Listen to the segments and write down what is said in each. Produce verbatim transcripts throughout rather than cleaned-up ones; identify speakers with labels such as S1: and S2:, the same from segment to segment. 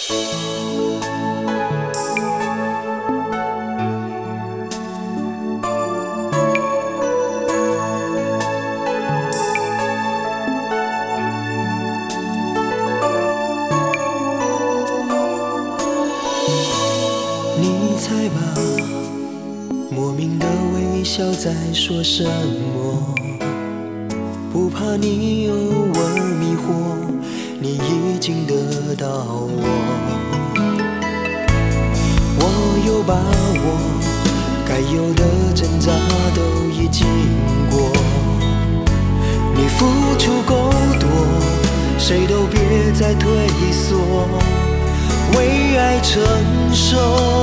S1: 你猜吧，莫名的微笑在说什么？不怕你偶尔迷惑，你已经得到我。我有把握，该有的挣扎都已经过。你付出够多，谁都别再退缩，为爱承受。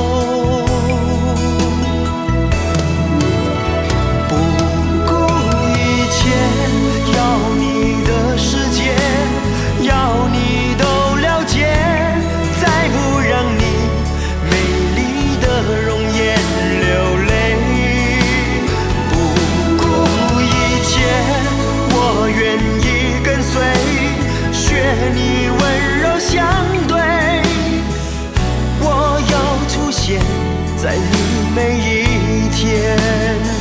S1: 不顾一切，要你的世界，要你都了解，再不让你美丽的容颜流泪。不顾一切，我愿意跟随，学你温柔相对。我要出现在你每一天。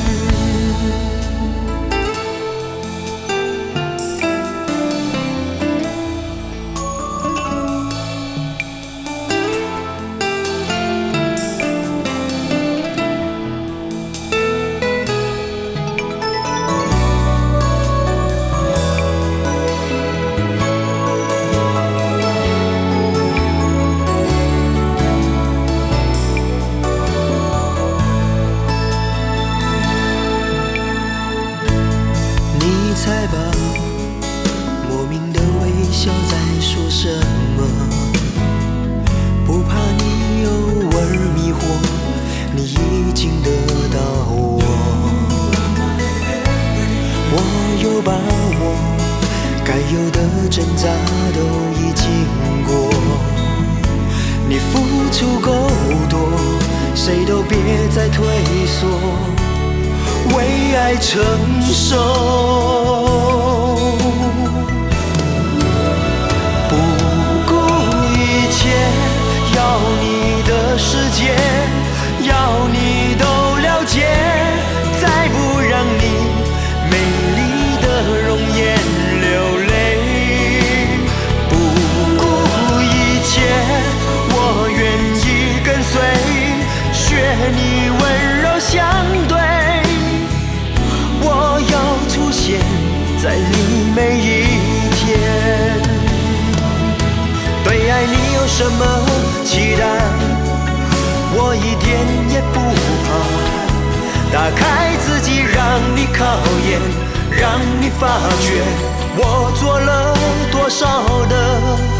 S1: 你猜吧，莫名的微笑在说什么？不怕你偶尔迷惑，你已经得到我。我有把握，该有的挣扎都已经过。你付出够多，谁都别再退缩，为爱承受。不顾一切，要你的世界，要你都了解，再不让你美丽的容颜流泪。不顾一切，我愿意跟随，学你温柔相对。我要出现在你每一天。对爱你有什么期待，我一点也不怕。打开自己，让你考验，让你发觉我做了多少的